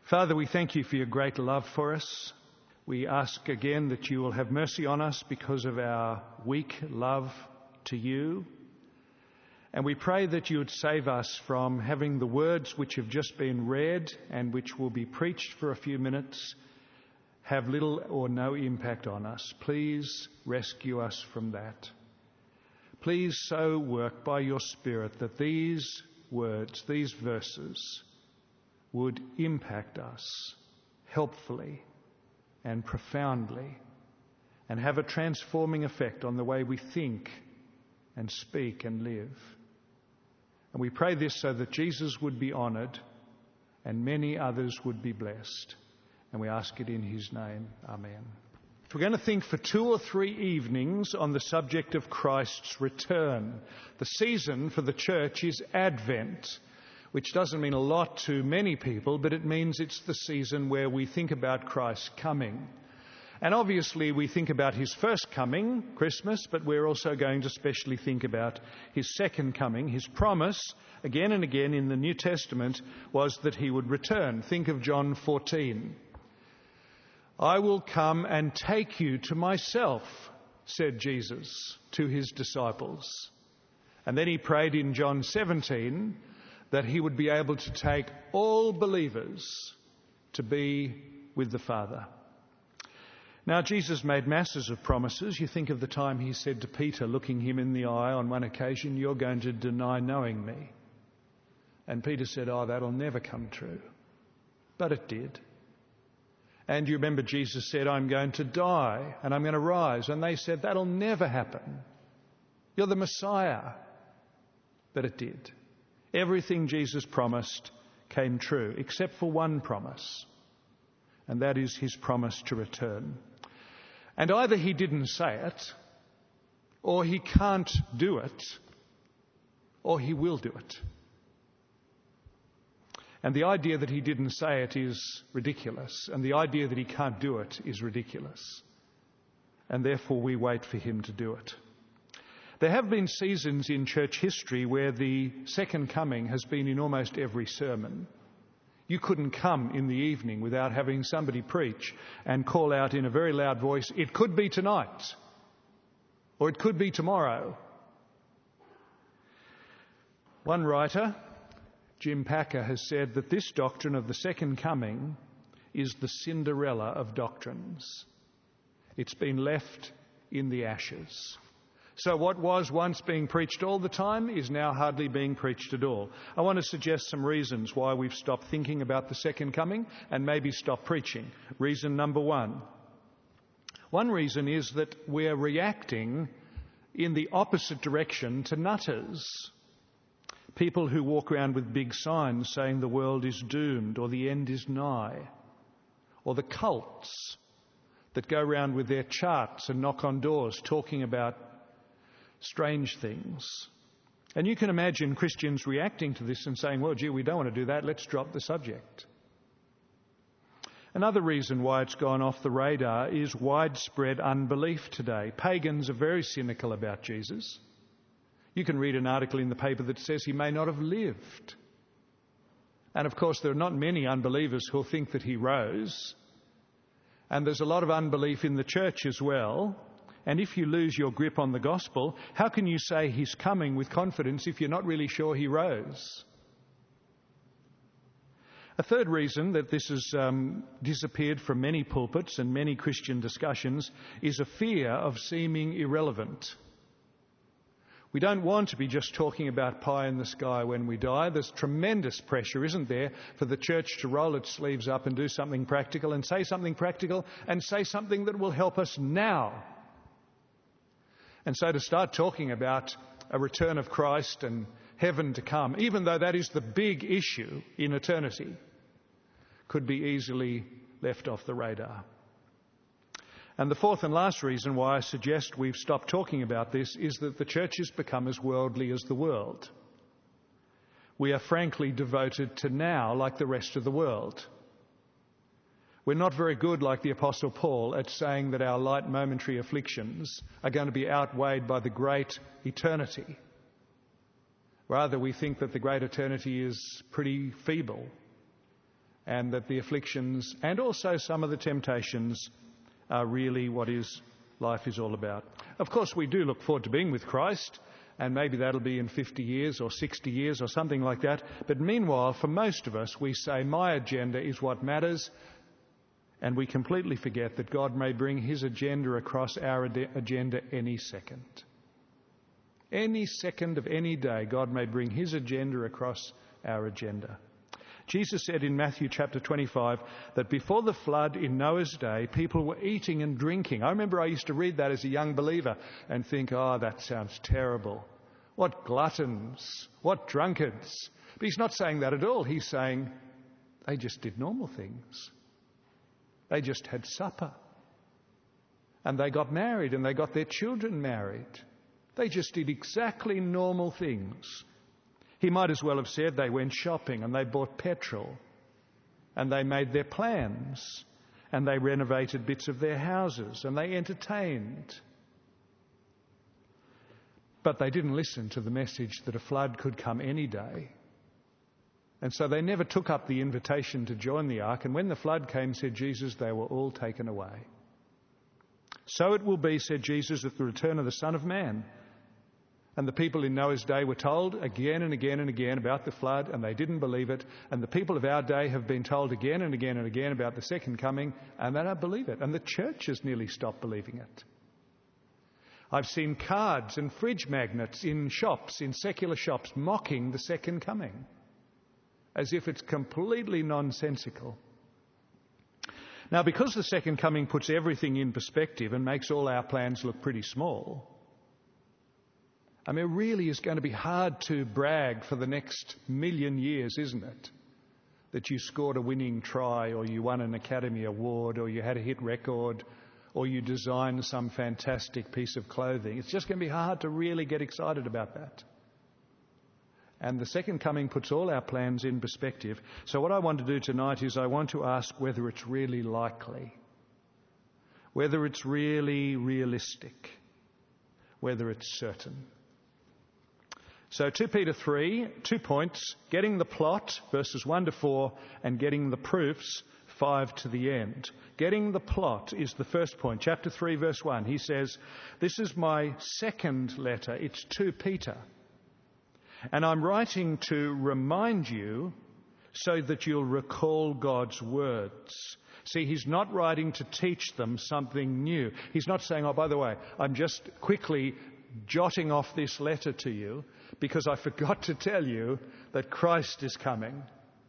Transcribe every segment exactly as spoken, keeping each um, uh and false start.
Father, we thank you for your great love for us. We ask again that you will have mercy on us because of our weak love to you. And we pray that you would save us from having the words which have just been read and which will be preached for a few minutes have little or no impact on us. Please rescue us from that. Please so work by your Spirit that these words, these verses, would impact us helpfully and profoundly and have a transforming effect on the way we think and speak and live. And we pray this so that Jesus would be honoured and many others would be blessed. And we ask it in his name. Amen. We're going to think for two or three evenings on the subject of Christ's return. The season for the church is Advent, which doesn't mean a lot to many people, but it means it's the season where we think about Christ's coming. And obviously we think about his first coming, Christmas, but we're also going to specially think about his second coming. His promise, again and again in the New Testament, was that he would return. Think of John fourteen. I will come and take you to myself, said Jesus to his disciples. And then he prayed in John seventeen that he would be able to take all believers to be with the Father. Now, Jesus made masses of promises. You think of the time he said to Peter, looking him in the eye on one occasion, you're going to deny knowing me. And Peter said, oh, that'll never come true. But it did. And you remember Jesus said, I'm going to die and I'm going to rise. And they said, that'll never happen. You're the Messiah. But it did. Everything Jesus promised came true, except for one promise. And that is his promise to return. And either he didn't say it, or he can't do it, or he will do it. And the idea that he didn't say it is ridiculous, and the idea that he can't do it is ridiculous. And therefore we wait for him to do it. There have been seasons in church history where the second coming has been in almost every sermon. You couldn't come in the evening without having somebody preach and call out in a very loud voice, it could be tonight, or it could be tomorrow. One writer, Jim Packer, has said that this doctrine of the second coming is the Cinderella of doctrines. It's been left in the ashes. So what was once being preached all the time is now hardly being preached at all. I want to suggest some reasons why we've stopped thinking about the second coming and maybe stopped preaching. Reason number one. One reason is that we're reacting in the opposite direction to nutters. People who walk around with big signs saying the world is doomed or the end is nigh. Or the cults that go around with their charts and knock on doors talking about strange things. And you can imagine Christians reacting to this and saying, well, gee, we don't want to do that. Let's drop the subject. Another reason why it's gone off the radar is widespread unbelief today. Pagans are very cynical about Jesus. You can read an article in the paper that says he may not have lived. And of course, there are not many unbelievers who'll think that he rose. And there's a lot of unbelief in the church as well. And if you lose your grip on the gospel, how can you say he's coming with confidence if you're not really sure he rose? A third reason that this has um, disappeared from many pulpits and many Christian discussions is a fear of seeming irrelevant. We don't want to be just talking about pie in the sky when we die. There's tremendous pressure, isn't there, for the church to roll its sleeves up and do something practical and say something practical and say something that will help us now. And so to start talking about a return of Christ and heaven to come, even though that is the big issue in eternity, could be easily left off the radar. And the fourth and last reason why I suggest we've stopped talking about this is that the church has become as worldly as the world. We are frankly devoted to now like the rest of the world. We're not very good, like the Apostle Paul, at saying that our light momentary afflictions are going to be outweighed by the great eternity. Rather, we think that the great eternity is pretty feeble and that the afflictions and also some of the temptations are really what is life is all about. Of course, we do look forward to being with Christ, and maybe that'll be in fifty years or sixty years or something like that. But meanwhile, for most of us, we say, my agenda is what matters, and we completely forget that God may bring his agenda across our ad- agenda any second. Any second of any day, God may bring his agenda across our agenda. Jesus said in Matthew chapter twenty-five that before the flood in Noah's day, people were eating and drinking. I remember I used to read that as a young believer and think, oh, that sounds terrible. What gluttons, what drunkards. But he's not saying that at all. He's saying they just did normal things. They just had supper. And they got married and they got their children married. They just did exactly normal things. He might as well have said they went shopping and they bought petrol and they made their plans and they renovated bits of their houses and they entertained. But they didn't listen to the message that a flood could come any day. And so they never took up the invitation to join the ark. And when the flood came, said Jesus, they were all taken away. So it will be, said Jesus, at the return of the Son of Man. And the people in Noah's day were told again and again and again about the flood, and they didn't believe it. And the people of our day have been told again and again and again about the second coming, and they don't believe it. And the church has nearly stopped believing it. I've seen cards and fridge magnets in shops, in secular shops, mocking the second coming, as if it's completely nonsensical. Now, because the second coming puts everything in perspective and makes all our plans look pretty small, I mean, it really is going to be hard to brag for the next million years, isn't it? That you scored a winning try, or you won an Academy Award, or you had a hit record, or you designed some fantastic piece of clothing. It's just going to be hard to really get excited about that. And the second coming puts all our plans in perspective. So what I want to do tonight is I want to ask whether it's really likely, whether it's really realistic, whether it's certain. So two Peter three, two points, getting the plot, verses one to four, and getting the proofs, five to the end. Getting the plot is the first point. Chapter three, verse one, he says, this is my second letter. It's to Peter. And I'm writing to remind you so that you'll recall God's words. See, he's not writing to teach them something new. He's not saying, oh, by the way, I'm just quickly jotting off this letter to you because I forgot to tell you that Christ is coming.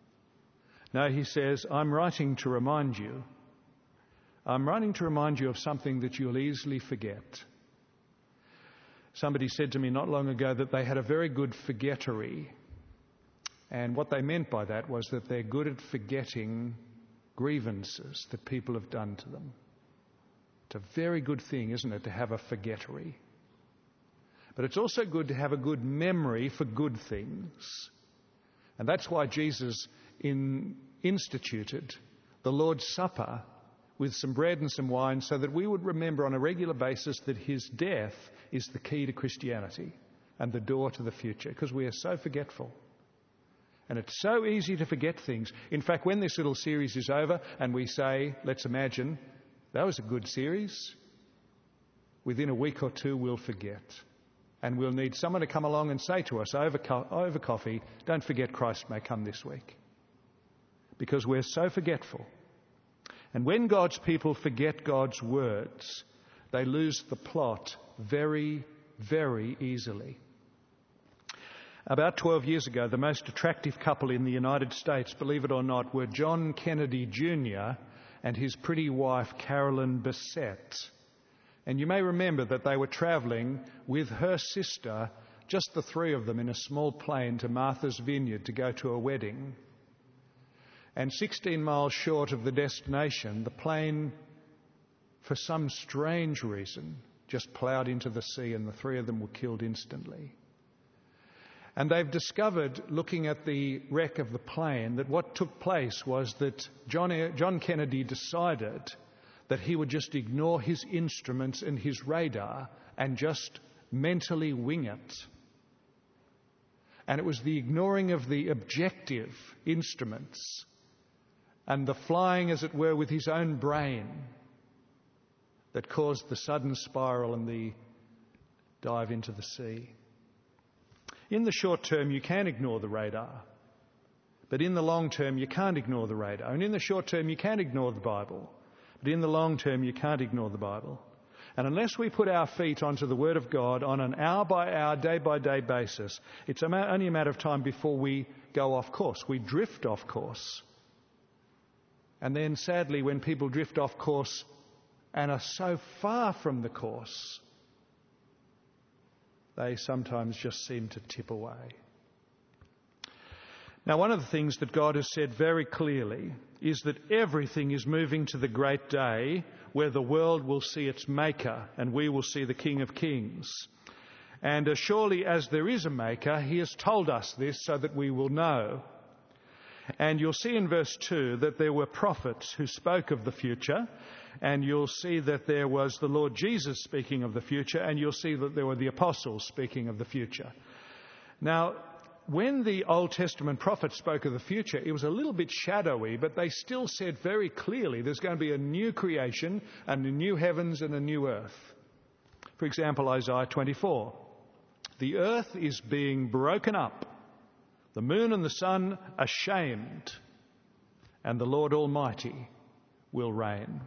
No, he says, I'm writing to remind you. I'm writing to remind you of something that you'll easily forget. Somebody said to me not long ago that they had a very good forgettery. And what they meant by that was that they're good at forgetting grievances that people have done to them. It's a very good thing, isn't it, to have a forgettery? But it's also good to have a good memory for good things. And that's why Jesus in, instituted the Lord's Supper with some bread and some wine so that we would remember on a regular basis that his death is the key to Christianity and the door to the future, because we are so forgetful. And it's so easy to forget things. In fact, when this little series is over and we say, let's imagine, that was a good series, within a week or two we'll forget. And we'll need someone to come along and say to us over, co- over coffee, don't forget Christ may come this week. Because we're so forgetful. And when God's people forget God's words, they lose the plot very, very easily. About twelve years ago, the most attractive couple in the United States, believe it or not, were John Kennedy Junior and his pretty wife, Carolyn Bessette. And you may remember that they were travelling with her sister, just the three of them, in a small plane to Martha's Vineyard to go to a wedding. And sixteen miles short of the destination, the plane, for some strange reason, just ploughed into the sea, and the three of them were killed instantly. And they've discovered, looking at the wreck of the plane, that what took place was that John, John Kennedy decided that he would just ignore his instruments and his radar and just mentally wing it. And it was the ignoring of the objective instruments and the flying, as it were, with his own brain that caused the sudden spiral and the dive into the sea. In the short term, you can ignore the radar. But in the long term, you can't ignore the radar. And in the short term, you can ignore the Bible. But in the long term, you can't ignore the Bible. And unless we put our feet onto the Word of God on an hour-by-hour, day-by-day basis, it's only a matter of time before we go off course. We drift off course. And then, sadly, when people drift off course and are so far from the course, they sometimes just seem to tip away. Now, one of the things that God has said very clearly is that everything is moving to the great day where the world will see its Maker and we will see the King of Kings. And as surely as there is a Maker, he has told us this so that we will know. And you'll see in verse two that there were prophets who spoke of the future, and you'll see that there was the Lord Jesus speaking of the future, and you'll see that there were the apostles speaking of the future. Now, when the Old Testament prophets spoke of the future, it was a little bit shadowy, but they still said very clearly there's going to be a new creation and a new heavens and a new earth. For example, Isaiah twenty-four. The earth is being broken up, the moon and the sun ashamed, and the Lord Almighty will reign.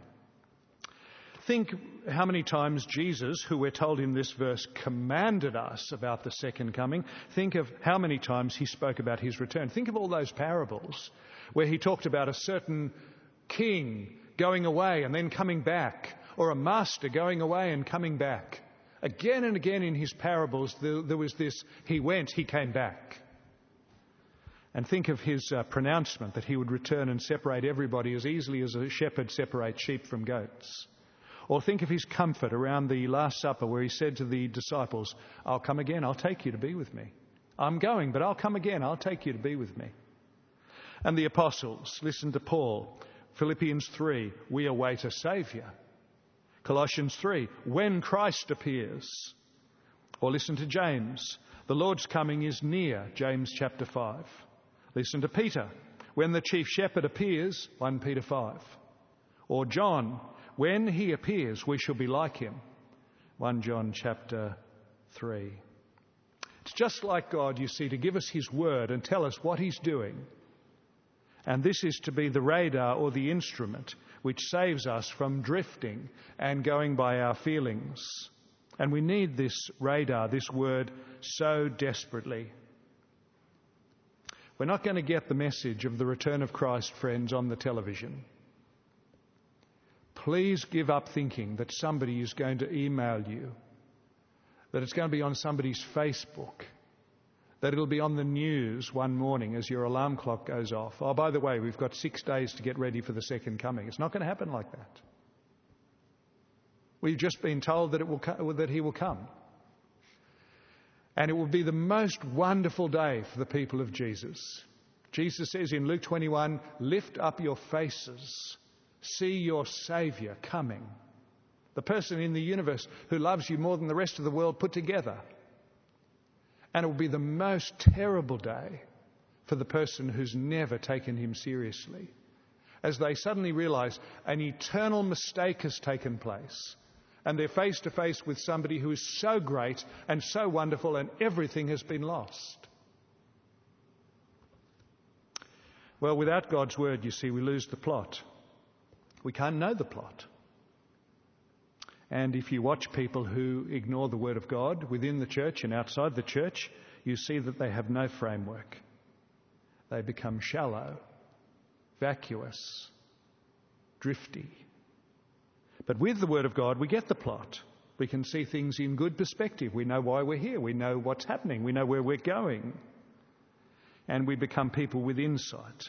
Think how many times Jesus, who we're told in this verse, commanded us about the second coming. Think of how many times he spoke about his return. Think of all those parables where he talked about a certain king going away and then coming back, or a master going away and coming back. Again and again in his parables, there, there was this, he went, he came back. And think of his uh, pronouncement that he would return and separate everybody as easily as a shepherd separates sheep from goats. Or think of his comfort around the Last Supper where he said to the disciples, I'll come again, I'll take you to be with me. I'm going, but I'll come again, I'll take you to be with me. And the apostles, listen to Paul. Philippians three, we await a Saviour. Colossians three, when Christ appears. Or listen to James, the Lord's coming is near, James chapter five. Listen to Peter, when the chief shepherd appears, First Peter five. Or John, when he appears, we shall be like him. First John chapter three. It's just like God, you see, to give us his word and tell us what he's doing. And this is to be the radar or the instrument which saves us from drifting and going by our feelings. And we need this radar, this word, so desperately. We're not going to get the message of the return of Christ, friends, on the television. Please give up thinking that somebody is going to email you, that it's going to be on somebody's Facebook, that it'll be on the news one morning as your alarm clock goes off. Oh, by the way, we've got six days to get ready for the second coming. It's not going to happen like that. We've just been told that it will co- that he will come. And it will be the most wonderful day for the people of Jesus. Jesus says in Luke twenty-one, lift up your faces. See your Saviour coming. The person in the universe who loves you more than the rest of the world put together. And it will be the most terrible day for the person who's never taken him seriously, as they suddenly realise an eternal mistake has taken place and they're face to face with somebody who is so great and so wonderful and everything has been lost. Well, without God's word, you see, we lose the plot. We can't know the plot. And if you watch people who ignore the word of God within the church and outside the church, you see that they have no framework. They become shallow, vacuous, drifty. But with the word of God, we get the plot. We can see things in good perspective. We know why we're here. We know what's happening. We know where we're going. And we become people with insight.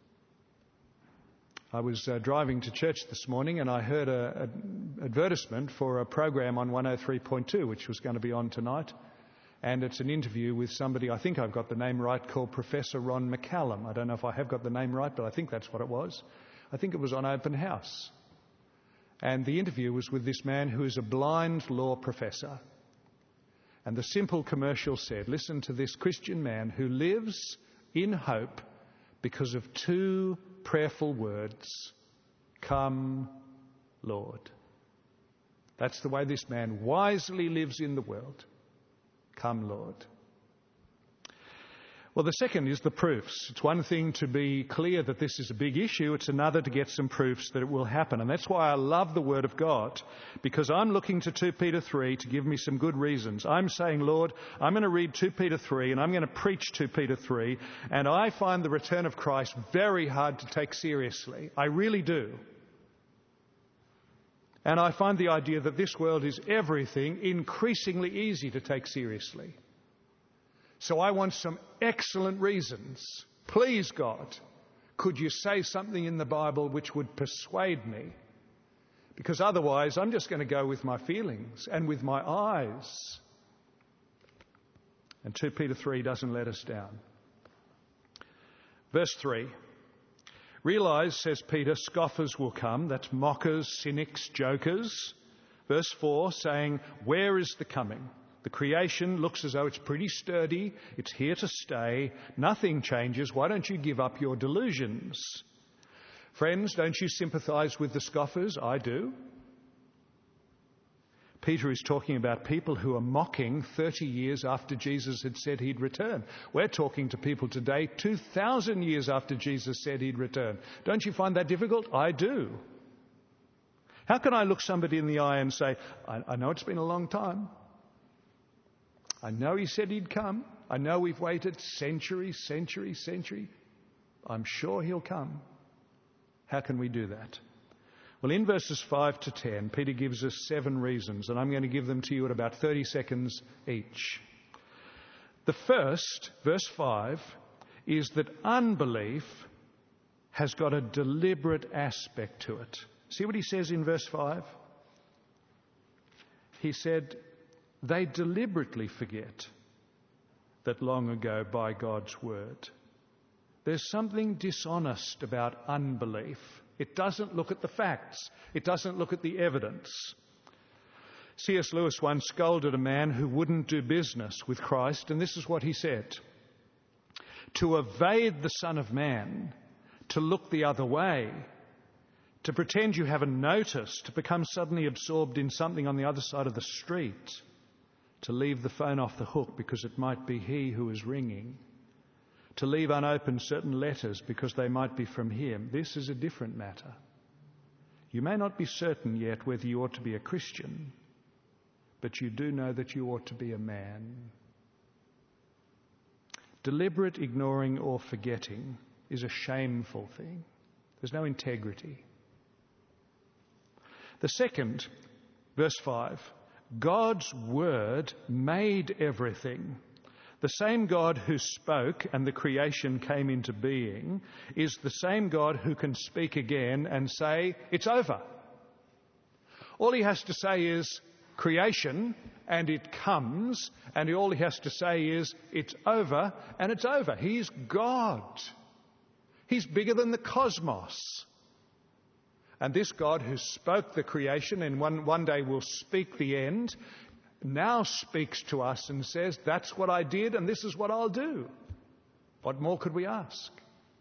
I was uh, driving to church this morning and I heard an advertisement for a program on one oh three point two, which was going to be on tonight. And it's an interview with somebody, I think I've got the name right, called Professor Ron McCallum. I don't know if I have got the name right, but I think that's what it was. I think it was on Open House. And the interview was with this man who is a blind law professor. And the simple commercial said, listen to this Christian man who lives in hope because of two prayerful words, "Come, Lord." That's the way this man wisely lives in the world. Come, Lord. Well, the second is the proofs. It's one thing to be clear that this is a big issue. It's another to get some proofs that it will happen. And that's why I love the Word of God, because I'm looking to Second Peter three to give me some good reasons. I'm saying, Lord, I'm going to read Second Peter three and I'm going to preach Second Peter three, and I find the return of Christ very hard to take seriously. I really do. And I find the idea that this world is everything increasingly easy to take seriously. So I want some excellent reasons. Please, God, could you say something in the Bible which would persuade me? Because otherwise I'm just going to go with my feelings and with my eyes. And Second Peter three doesn't let us down. Verse three. Realise, says Peter, scoffers will come. That's mockers, cynics, jokers. Verse four saying, where is the coming? The creation looks as though it's pretty sturdy. It's here to stay. Nothing changes. Why don't you give up your delusions? Friends, don't you sympathise with the scoffers? I do. Peter is talking about people who are mocking thirty years after Jesus had said he'd return. We're talking to people today two thousand years after Jesus said he'd return. Don't you find that difficult? I do. How can I look somebody in the eye and say, I, I know it's been a long time. I know he said he'd come. I know we've waited century, century, century. I'm sure he'll come. How can we do that? Well, in verses five to ten, Peter gives us seven reasons, and I'm going to give them to you in about thirty seconds each. The first, verse five, is that unbelief has got a deliberate aspect to it. See what he says in verse five? He said, they deliberately forget that long ago by God's word. There's something dishonest about unbelief. It doesn't look at the facts. It doesn't look at the evidence. C S Lewis once scolded a man who wouldn't do business with Christ, and this is what he said. To evade the Son of Man, to look the other way, to pretend you haven't noticed, to become suddenly absorbed in something on the other side of the street, to leave the phone off the hook because it might be he who is ringing, to leave unopened certain letters because they might be from him. This is a different matter. You may not be certain yet whether you ought to be a Christian, but you do know that you ought to be a man. Deliberate ignoring or forgetting is a shameful thing. There's no integrity. The second, verse five, God's word made everything. The same God who spoke and the creation came into being is the same God who can speak again and say, it's over. All he has to say is creation, and it comes, and all he has to say is it's over, and it's over. He's God. He's bigger than the cosmos. And this God who spoke the creation and one, one day will speak the end, now speaks to us and says, that's what I did and this is what I'll do. What more could we ask?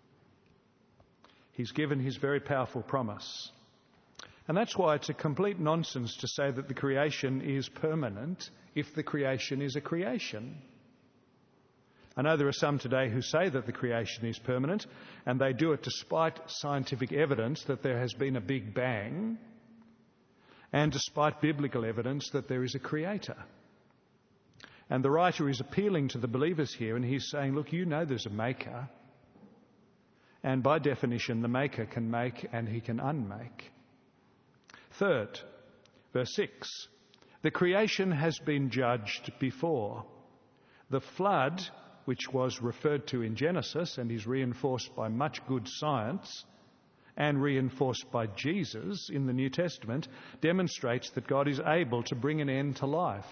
He's given his very powerful promise. And that's why it's a complete nonsense to say that the creation is permanent if the creation is a creation. I know there are some today who say that the creation is permanent, and they do it despite scientific evidence that there has been a big bang, and despite biblical evidence that there is a creator. And the writer is appealing to the believers here, and he's saying, look, you know there's a maker, and by definition the maker can make and he can unmake. Third, verse six, the creation has been judged before. The flood, which was referred to in Genesis and is reinforced by much good science and reinforced by Jesus in the New Testament, demonstrates that God is able to bring an end to life.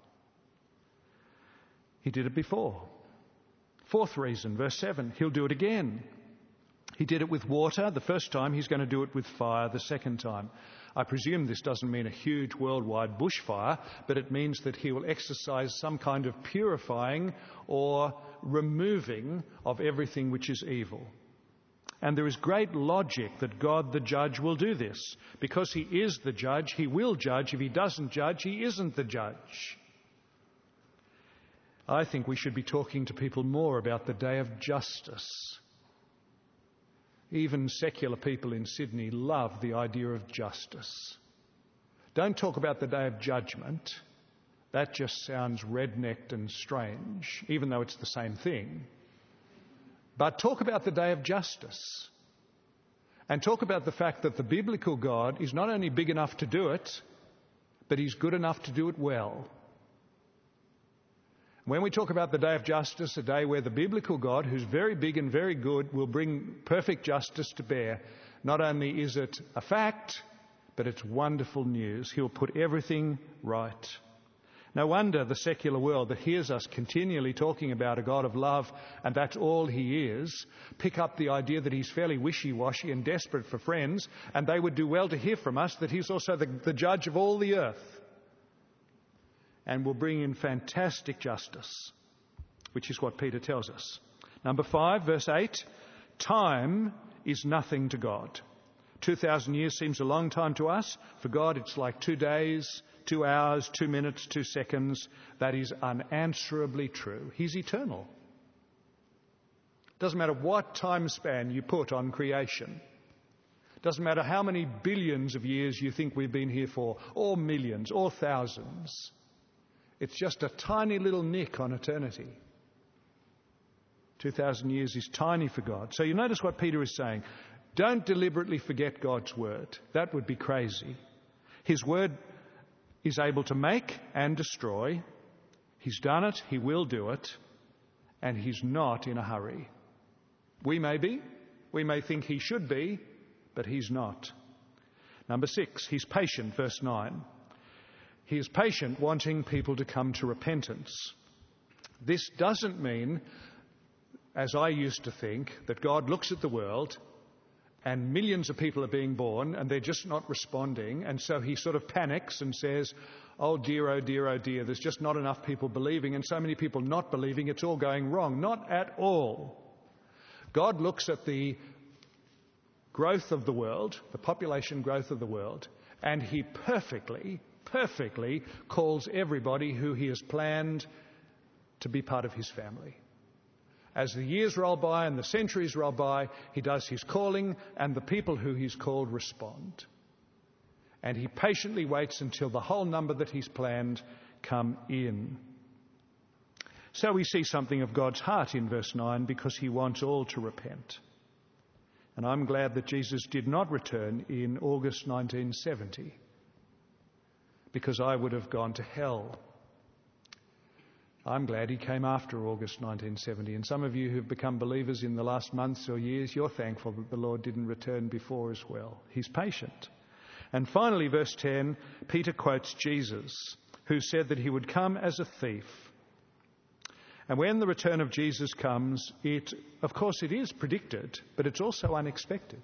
He did it before. Fourth reason, verse seven, he'll do it again. He did it with water the first time, he's going to do it with fire the second time. I presume this doesn't mean a huge worldwide bushfire, but it means that he will exercise some kind of purifying or removing of everything which is evil. And there is great logic that God the judge will do this. Because he is the judge, he will judge. If he doesn't judge, he isn't the judge. I think we should be talking to people more about the day of justice. Even secular people in Sydney love the idea of justice. Don't talk about the day of judgment. That just sounds rednecked and strange, even though it's the same thing. But talk about the day of justice. And talk about the fact that the biblical God is not only big enough to do it, but he's good enough to do it well. When we talk about the day of justice, a day where the biblical God, who's very big and very good, will bring perfect justice to bear, not only is it a fact, but it's wonderful news. He'll put everything right. No wonder the secular world that hears us continually talking about a God of love, and that's all he is, pick up the idea that he's fairly wishy-washy and desperate for friends, and they would do well to hear from us that he's also the, the judge of all the earth and will bring in fantastic justice, which is what Peter tells us. Number five, verse eight, time is nothing to God. Two thousand years seems a long time to us. For God, it's like two days, two hours, two minutes, two seconds. That is unanswerably true. He's eternal. Doesn't matter what time span you put on creation. Doesn't matter how many billions of years you think we've been here for, or millions, or thousands. It's just a tiny little nick on eternity. two thousand years is tiny for God. So you notice what Peter is saying. Don't deliberately forget God's word. That would be crazy. His word is able to make and destroy. He's done it, he will do it, and he's not in a hurry. We may be, we may think he should be, but he's not. Number six, he's patient, verse nine. He is patient, wanting people to come to repentance. This doesn't mean, as I used to think, that God looks at the world and millions of people are being born and they're just not responding, and so he sort of panics and says, oh dear, oh dear, oh dear, there's just not enough people believing and so many people not believing, it's all going wrong. Not at all. God looks at the growth of the world, the population growth of the world, and he perfectly, perfectly calls everybody who he has planned to be part of his family. As the years roll by and the centuries roll by, he does his calling, and the people who he's called respond. And he patiently waits until the whole number that he's planned come in. So we see something of God's heart in verse nine, because he wants all to repent. And I'm glad that Jesus did not return in August nineteen seventy, because I would have gone to hell. I'm glad he came after August nineteen seventy. And some of you who've become believers in the last months or years, you're thankful that the Lord didn't return before as well. He's patient. And finally, verse ten, Peter quotes Jesus, who said that he would come as a thief. And when the return of Jesus comes, it, of course, it is predicted, but it's also unexpected.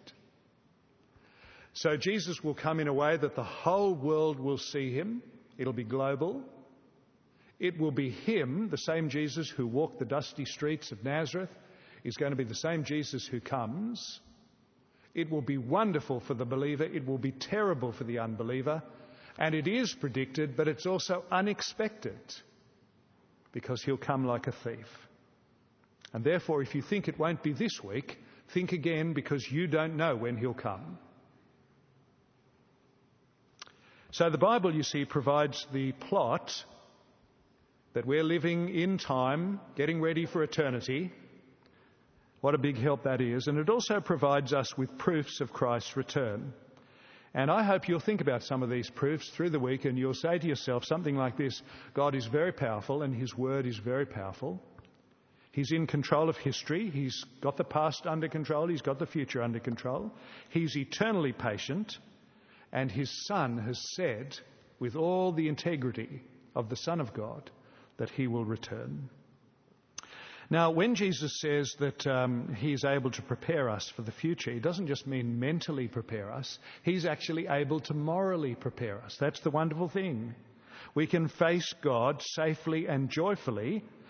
So Jesus will come in a way that the whole world will see him. It'll be global. It will be him, the same Jesus who walked the dusty streets of Nazareth, is going to be the same Jesus who comes. It will be wonderful for the believer. It will be terrible for the unbeliever. And it is predicted, but it's also unexpected, because he'll come like a thief. And therefore, if you think it won't be this week, think again, because you don't know when he'll come. So the Bible, you see, provides the plot that we're living in time, getting ready for eternity. What a big help that is. And it also provides us with proofs of Christ's return. And I hope you'll think about some of these proofs through the week, and you'll say to yourself something like this: God is very powerful and his word is very powerful. He's in control of history. He's got the past under control. He's got the future under control. He's eternally patient. And his Son has said, with all the integrity of the Son of God, that he will return. Now, when Jesus says that um, he's able to prepare us for the future, he doesn't just mean mentally prepare us. He's actually able to morally prepare us. That's the wonderful thing. We can face God safely and joyfully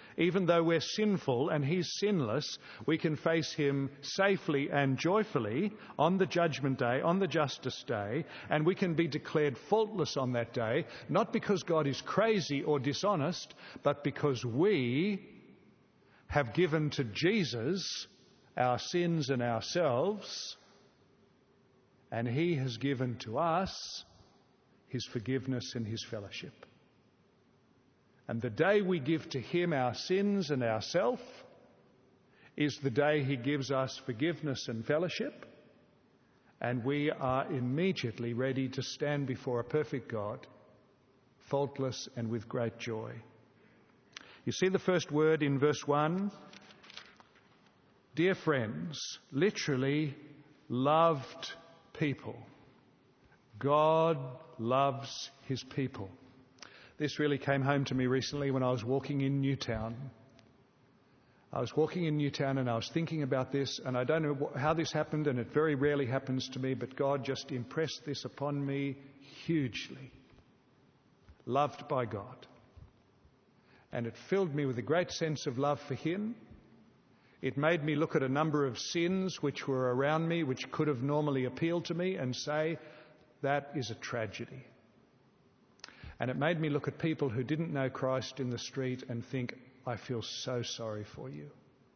Even though we're sinful and he's sinless, we can face him safely and joyfully on the judgment day, on the justice day, and we can be declared faultless on that day, not because God is crazy or dishonest, but because we have given to Jesus our sins and ourselves, and he has given to us his forgiveness and his fellowship. And the day we give to him our sins and ourself is the day he gives us forgiveness and fellowship, and we are immediately ready to stand before a perfect God, faultless and with great joy. You see the first word in verse one? Dear friends, literally loved people. God loves his people. This really came home to me recently when I was walking in Newtown. I was walking in Newtown and I was thinking about this, and I don't know how this happened, and it very rarely happens to me, but God just impressed this upon me hugely. Loved by God. And it filled me with a great sense of love for him. It made me look at a number of sins which were around me, which could have normally appealed to me, and say, that is a tragedy. And it made me look at people who didn't know Christ in the street and think, I feel so sorry for you.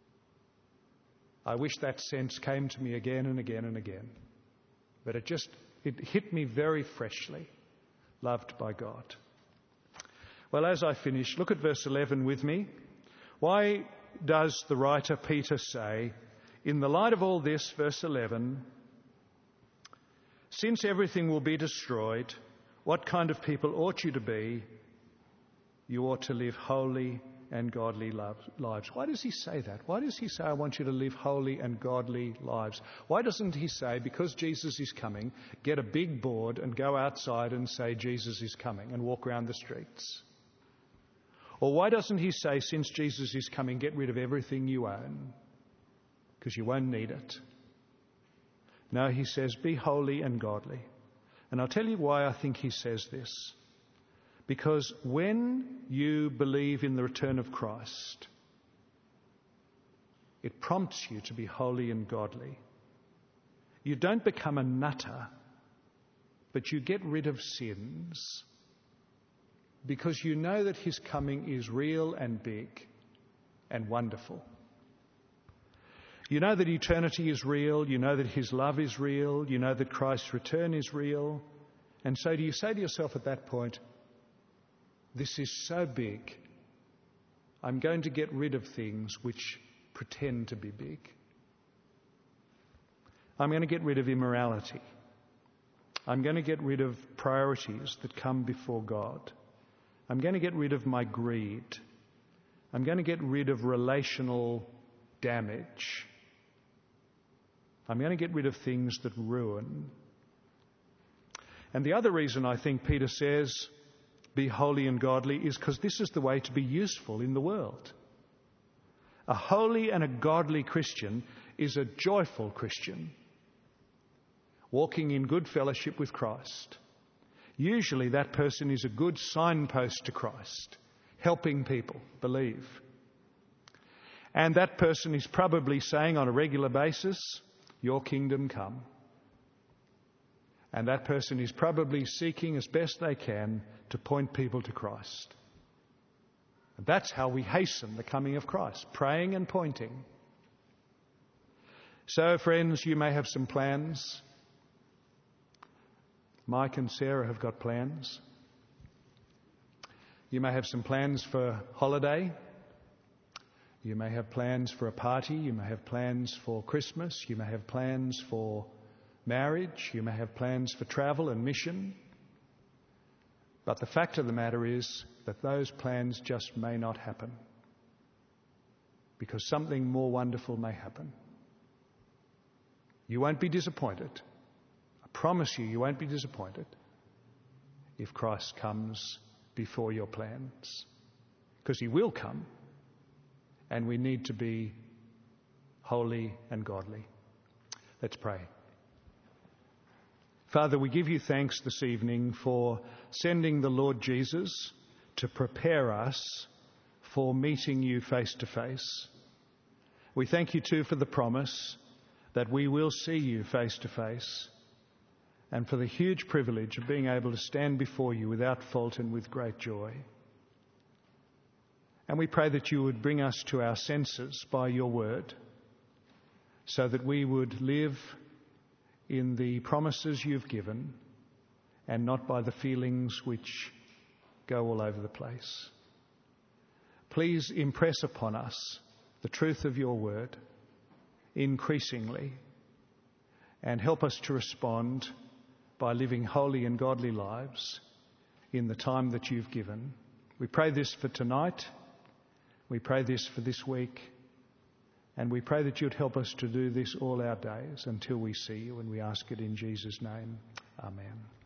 I wish that sense came to me again and again and again. But it just, it hit me very freshly. Loved by God. Well, as I finish, look at verse eleven with me. Why does the writer Peter say, in the light of all this, verse eleven, since everything will be destroyed, what kind of people ought you to be? You ought to live holy and godly lives. Why does he say that? Why does he say, I want you to live holy and godly lives? Why doesn't he say, because Jesus is coming, get a big board and go outside and say, Jesus is coming, and walk around the streets? Or why doesn't he say, since Jesus is coming, get rid of everything you own, because you won't need it? No, he says, be holy and godly. And I'll tell you why I think he says this. Because when you believe in the return of Christ, it prompts you to be holy and godly. You don't become a nutter, but you get rid of sins, because you know that his coming is real and big and wonderful. You know that eternity is real. You know that his love is real. You know that Christ's return is real. And so do you say to yourself at that point, this is so big, I'm going to get rid of things which pretend to be big. I'm going to get rid of immorality. I'm going to get rid of priorities that come before God. I'm going to get rid of my greed. I'm going to get rid of relational damage. I'm going to get rid of things that ruin. And the other reason I think Peter says, be holy and godly, is because this is the way to be useful in the world. A holy and a godly Christian is a joyful Christian, walking in good fellowship with Christ. Usually that person is a good signpost to Christ, helping people believe. And that person is probably saying on a regular basis, your kingdom come. And that person is probably seeking as best they can to point people to Christ. And that's how we hasten the coming of Christ, praying and pointing. So, friends, you may have some plans. Mike and Sarah have got plans. You may have some plans for holiday. You may have plans for a party. You may have plans for Christmas. You may have plans for marriage. You may have plans for travel and mission. But the fact of the matter is that those plans just may not happen, because something more wonderful may happen. You won't be disappointed. I promise you, you won't be disappointed if Christ comes before your plans, because he will come, and we need to be holy and godly. Let's pray. Father, we give you thanks this evening for sending the Lord Jesus to prepare us for meeting you face to face. We thank you too for the promise that we will see you face to face, and for the huge privilege of being able to stand before you without fault and with great joy. And we pray that you would bring us to our senses by your word, so that we would live in the promises you've given and not by the feelings which go all over the place. Please impress upon us the truth of your word increasingly, and help us to respond by living holy and godly lives in the time that you've given. We pray this for tonight. We pray this for this week. And we pray that you'd help us to do this all our days until we see you, and we ask it in Jesus' name. Amen.